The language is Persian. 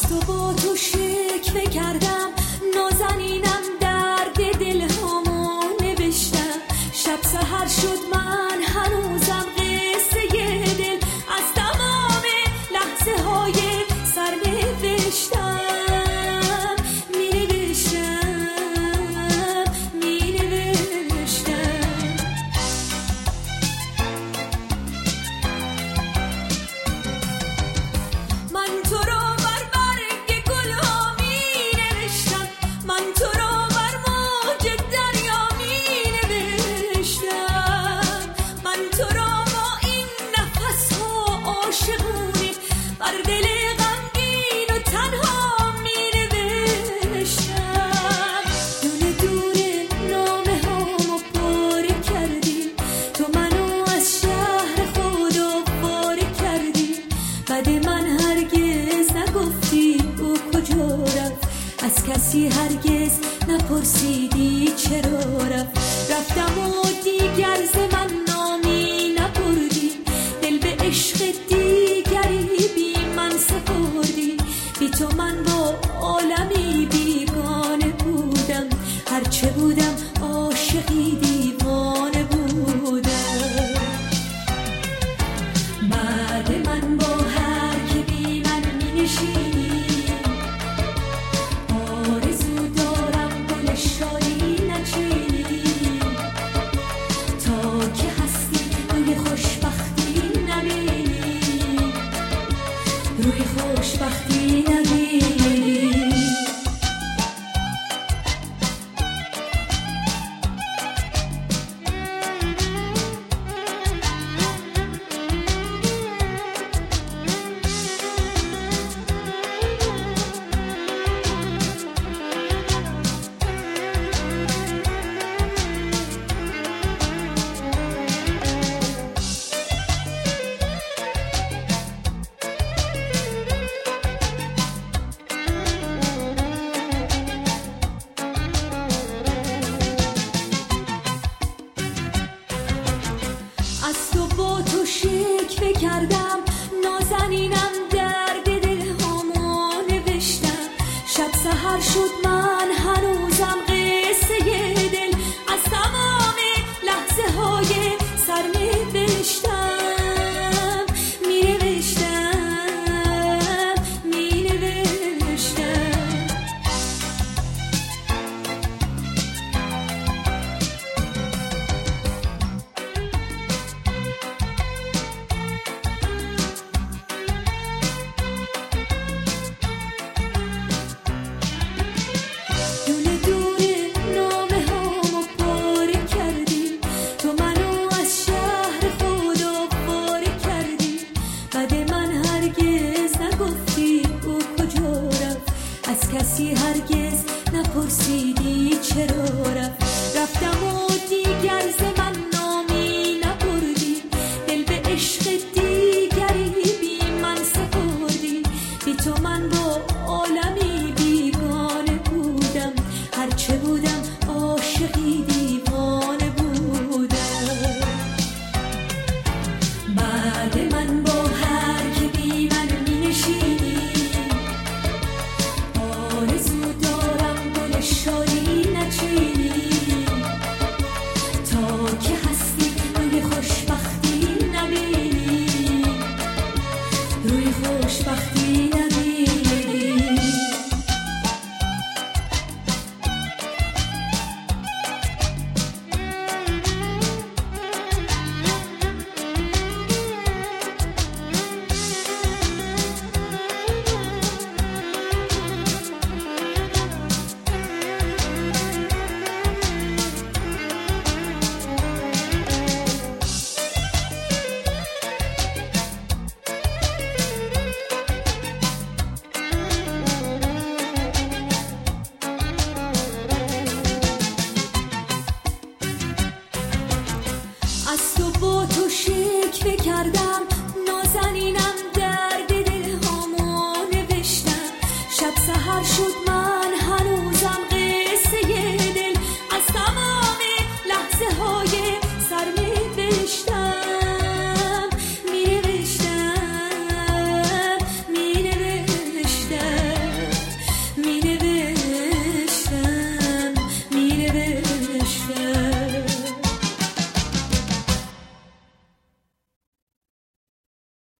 تو با تو شکوه کردم، نازنینم درد دلهامو نوشتم. شب سحر شد من هنوزم قصه دل از تمام لحظه های سر نوشتم. از کسی هرگز نپرسیدی چرا رفت. رفتم و دیگر ز من نامی نبردی، دل به عشق دیگری بی من سپردی. بی تو من با عالمی بیگانه بودم، هرچه بودم عاشقی دیوانه بودم. بعد من با هر که بی من می نشینی، روی خوشبختی نبینی. از تو با تو شکوه کردم، نازنینم درد دلهامو نوشتم. شب سحر شد من هنوزم قصه دل از تمام لحظه های سر نوشتم. از کسی هرگز نپرسیدی چرا رفت. رفتم و دیگر ز من نامی نبردی، دل به عشق دیگری بی من سپردی. بی تو من با عالمی بیگانه بودم، هرچه بودم عاشقی دیوانه بودم. بعد من با هر که بی من می نشینی، شادی نچینی. تا که هستی روی خوشبختی نبینی، روی خوشبختی نبینی. از تو با تو شکوه کردم، نازنینم درد دلهامو نوشتم. شب سحر شد